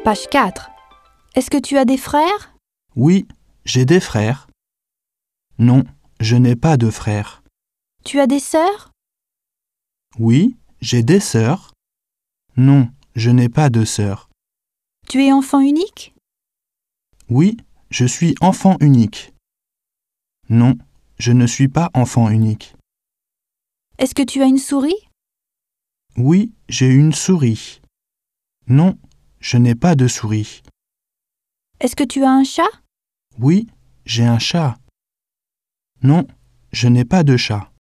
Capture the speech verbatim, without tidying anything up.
Page quatre. Est-ce que tu as des frères? Oui, j'ai des frères. Non, je n'ai pas de frères. Tu as des sœurs? Oui, j'ai des sœurs. Non, je n'ai pas de sœurs. Tu es enfant unique? Oui, je suis enfant unique. Non, je ne suis pas enfant unique. Est-ce que tu as une souris? Oui, j'ai une souris. Non, je n'ai pas de souris. Est-ce que tu as un chat? Oui, j'ai un chat. Non, je n'ai pas de chat.